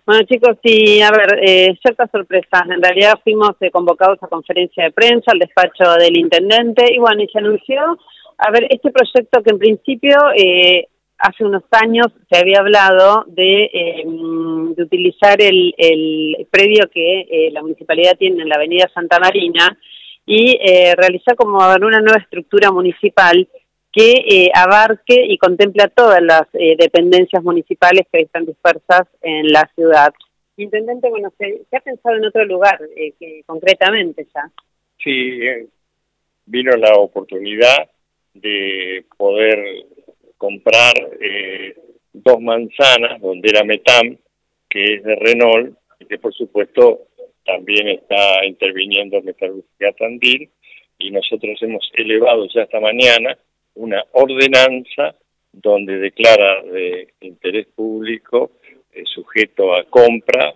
Bueno, chicos, sí, a ver, ciertas sorpresas. En realidad fuimos convocados a conferencia de prensa, al despacho del intendente, y bueno, y se anunció, a ver, este proyecto que en principio hace unos años se había hablado de utilizar el predio que la municipalidad tiene en la avenida Santa Marina y realizar como una nueva estructura municipal que abarque y contemple a todas las dependencias municipales que están dispersas en la ciudad. Intendente, bueno, ¿se ha pensado en otro lugar concretamente ya? Sí, vino la oportunidad de poder comprar 2 manzanas, donde era Metam, que es de Renault, y que por supuesto también está interviniendo Metalúrgica Tandil, y nosotros hemos elevado ya esta mañana una ordenanza donde declara de interés público sujeto a compra,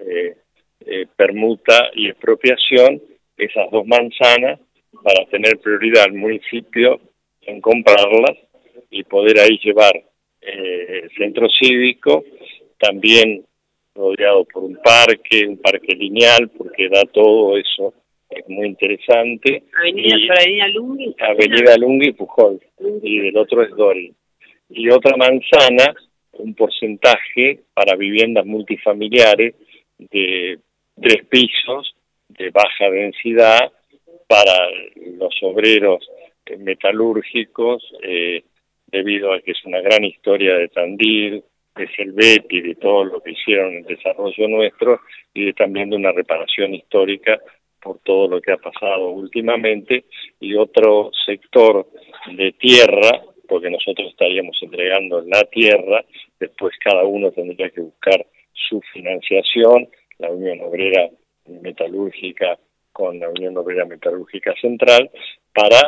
permuta y expropiación esas 2 manzanas para tener prioridad al municipio en comprarlas y poder ahí llevar el centro cívico, también rodeado por un parque lineal, porque da todo eso, es muy interesante. Avenida Lungui. Avenida Lungui y Pujol, y del otro es Dori. Y otra manzana, un porcentaje para viviendas multifamiliares de 3 pisos, de baja densidad, para los obreros metalúrgicos, debido a que es una gran historia de Tandil, de Selvetti, de todo lo que hicieron en el desarrollo nuestro, y también de una reparación histórica por todo lo que ha pasado últimamente, y otro sector de tierra, porque nosotros estaríamos entregando la tierra, después cada uno tendría que buscar su financiación, la Unión Obrera Metalúrgica con la Unión Obrera Metalúrgica Central, para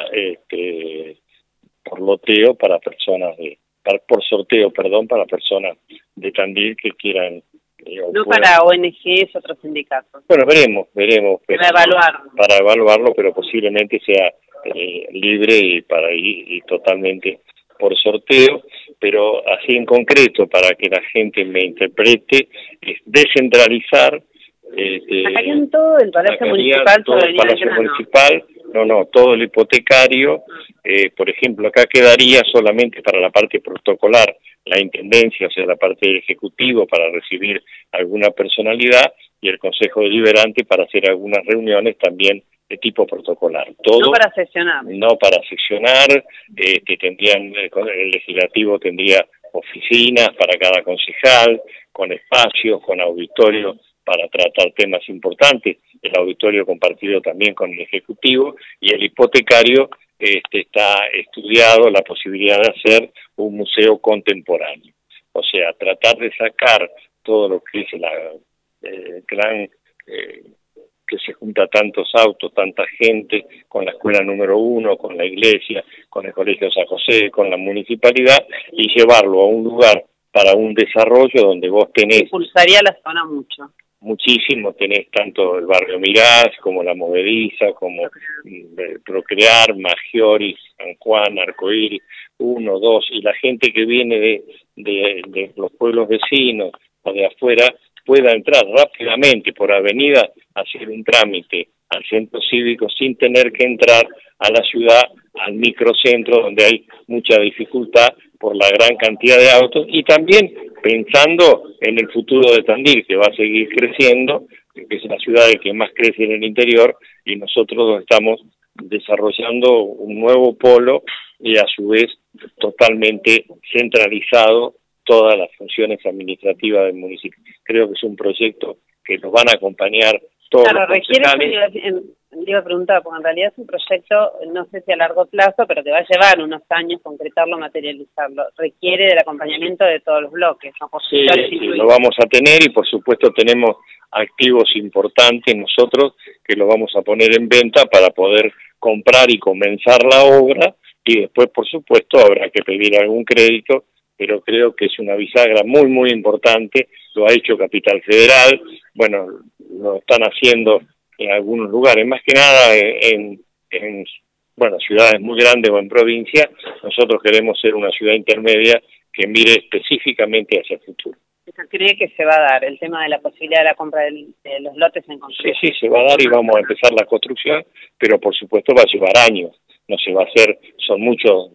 por loteo para personas por sorteo, para personas de Tandil que quieran no para ONGs, otros sindicatos. Bueno, veremos. Para evaluarlo, pero posiblemente sea libre y totalmente por sorteo, pero así en concreto, para que la gente me interprete, es descentralizar. ¿Sacarían todo el Palacio Municipal? Todo el Palacio Municipal, no, todo el hipotecario. Por ejemplo, acá quedaría solamente para la parte protocolar la intendencia, o sea, la parte del ejecutivo para recibir alguna personalidad, y el Consejo Deliberante para hacer algunas reuniones también de tipo protocolar. Todo, no para sesionar. No para sesionar, el legislativo tendría oficinas para cada concejal, con espacios, con auditorio para tratar temas importantes, el auditorio compartido también con el Ejecutivo, y el hipotecario está estudiado la posibilidad de hacer un museo contemporáneo. O sea, tratar de sacar todo lo que es el gran que se junta tantos autos, tanta gente, con la escuela número 1, con la iglesia, con el Colegio San José, con la municipalidad, y llevarlo a un lugar para un desarrollo donde vos tenés... Impulsaría la zona muchísimo, tenés tanto el barrio Mirás, como la Movediza, como Procrear, Maggiori, San Juan, Arcoíris, 1, 2, y la gente que viene de los pueblos vecinos o de afuera pueda entrar rápidamente por avenida a hacer un trámite al centro cívico sin tener que entrar a la ciudad, al microcentro, donde hay mucha dificultad por la gran cantidad de autos, y también pensando en el futuro de Tandil, que va a seguir creciendo, que es la ciudad que más crece en el interior, y nosotros estamos desarrollando un nuevo polo y a su vez totalmente centralizado todas las funciones administrativas del municipio. Creo que es un proyecto que nos van a acompañar todos los concejales. Le iba a preguntar, porque en realidad es un proyecto, no sé si a largo plazo, pero que va a llevar unos años concretarlo, materializarlo. Requiere del acompañamiento de todos los bloques, ¿no? Sí, lo vamos a tener, y por supuesto tenemos activos importantes nosotros que lo vamos a poner en venta para poder comprar y comenzar la obra, y después por supuesto habrá que pedir algún crédito, pero creo que es una bisagra muy importante. Lo ha hecho Capital Federal, bueno, lo están haciendo en algunos lugares, más que nada en ciudades muy grandes o en provincia. Nosotros queremos ser una ciudad intermedia que mire específicamente hacia el futuro. ¿Cree que se va a dar el tema de la posibilidad de la compra de los lotes en concreto? Sí, se va a dar y vamos a empezar la construcción, pero por supuesto va a llevar años, no se va a hacer, son muchos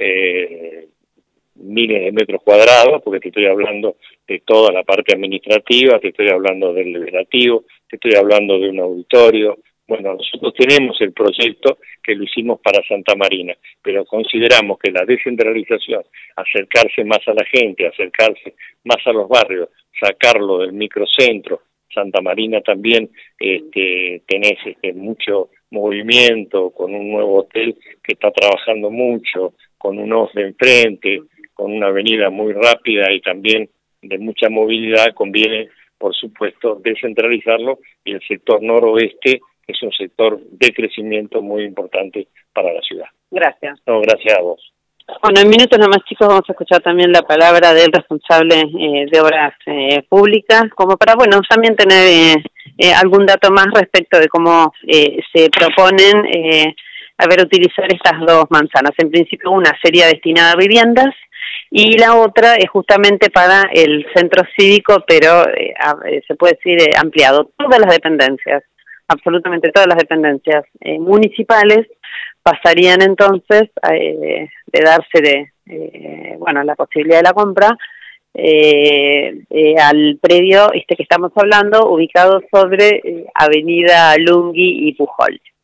miles de metros cuadrados, porque te estoy hablando de toda la parte administrativa, te estoy hablando del legislativo, te estoy hablando de un auditorio. Bueno, nosotros tenemos el proyecto que lo hicimos para Santa Marina, pero consideramos que la descentralización, acercarse más a la gente, acercarse más a los barrios, sacarlo del microcentro. Santa Marina también tenés mucho movimiento, con un nuevo hotel que está trabajando mucho, con un de enfrente, con una avenida muy rápida y también de mucha movilidad. Conviene, por supuesto, descentralizarlo, y el sector noroeste es un sector de crecimiento muy importante para la ciudad. Gracias. No, gracias a vos. Bueno, en minutos nomás, chicos, vamos a escuchar también la palabra del responsable de obras públicas, como para, bueno, también tener algún dato más respecto de cómo se proponen utilizar estas dos manzanas. En principio, una sería destinada a viviendas y la otra es justamente para el centro cívico, pero se puede decir ampliado. Todas las dependencias, absolutamente todas las dependencias municipales pasarían entonces de darse la posibilidad de la compra al predio que estamos hablando, ubicado sobre Avenida Lungui y Pujol.